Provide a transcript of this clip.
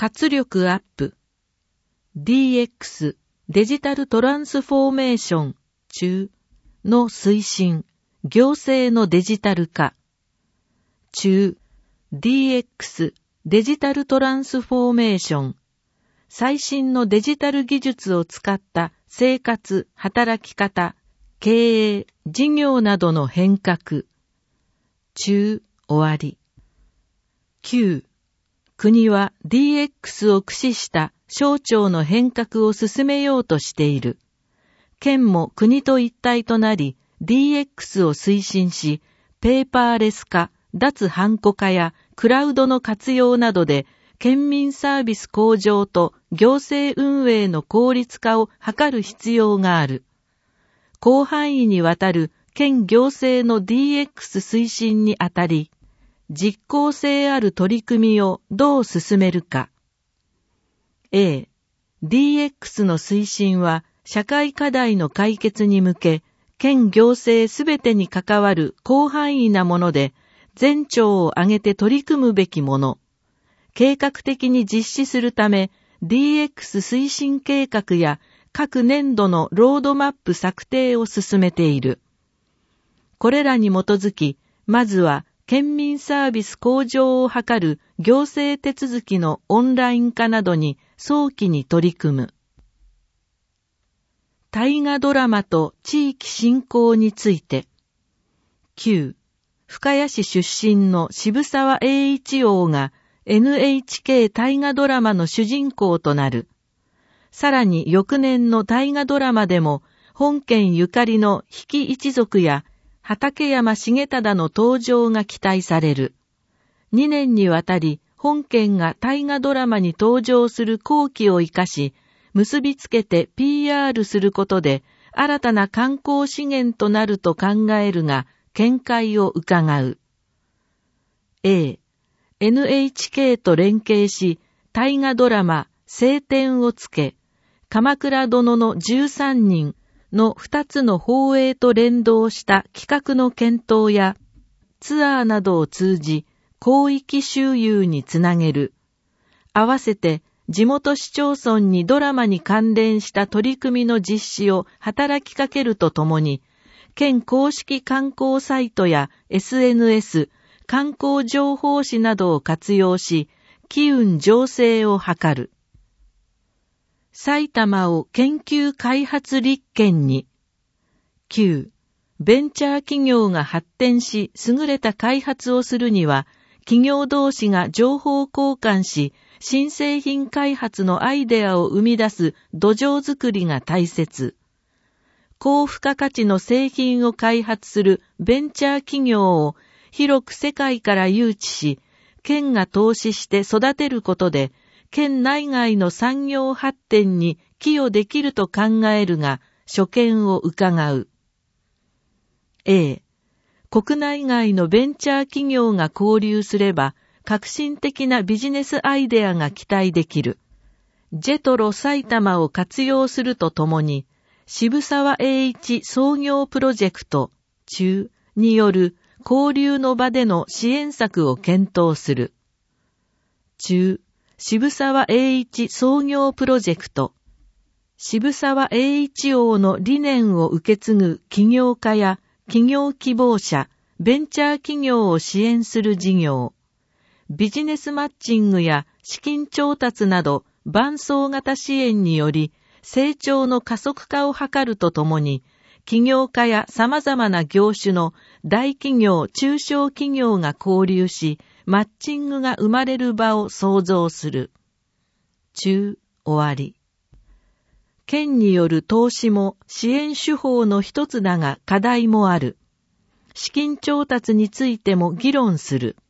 活力アップ、DX、デジタルトランスフォーメーション中の推進、行政のデジタル化。中、DX、デジタルトランスフォーメーション。最新のデジタル技術を使った生活、働き方、経営、事業などの変革。中、終わり。9、国は DX を駆使した省庁の変革を進めようとしている。県も国と一体となり DX を推進し、ペーパーレス化、脱ハンコ化やクラウドの活用などで県民サービス向上と行政運営の効率化を図る必要がある。広範囲にわたる県行政の DX 推進にあたり、実効性ある取り組みをどう進めるか。A、DX の推進は社会課題の解決に向け、県行政すべてに関わる広範囲なもので、全庁を挙げて取り組むべきもの。計画的に実施するため、DX 推進計画や各年度のロードマップ策定を進めている。これらに基づき、まずは県民サービス向上を図る行政手続きのオンライン化などに早期に取り組む。大河ドラマと地域振興について。9、深谷市出身の渋沢栄一郎が NHK 大河ドラマの主人公となる。さらに翌年の大河ドラマでも本県ゆかりの比企一族や畠山重忠の登場が期待される。2年にわたり本県が大河ドラマに登場する後期を生かし、結びつけて PR することで新たな観光資源となると考えるが、見解を伺う。A、NHK と連携し、大河ドラマ、青天をつけ、鎌倉殿の13人の2つの放映と連動した企画の検討や、ツアーなどを通じ、広域周遊につなげる。合わせて、地元市町村にドラマに関連した取り組みの実施を働きかけるとともに、県公式観光サイトや SNS、観光情報誌などを活用し、機運醸成を図る。埼玉を研究開発立県に。9、ベンチャー企業が発展し、優れた開発をするには、企業同士が情報交換し、新製品開発のアイデアを生み出す土壌づくりが大切。高付加価値の製品を開発するベンチャー企業を広く世界から誘致し、県が投資して育てることで、県内外の産業発展に寄与できると考えるが、所見を伺う。A、国内外のベンチャー企業が交流すれば、革新的なビジネスアイデアが期待できる。ジェトロ埼玉を活用するとともに、渋沢栄一創業プロジェクト中による交流の場での支援策を検討する。中、渋沢栄一創業プロジェクト。渋沢栄一王の理念を受け継ぐ起業家や企業希望者、ベンチャー企業を支援する事業。ビジネスマッチングや資金調達など伴走型支援により成長の加速化を図るとともに、起業家や様々な業種の大企業・中小企業が交流し、マッチングが生まれる場を創造する。中、終わり。県による投資も支援手法の一つだが課題もある。資金調達についても議論する。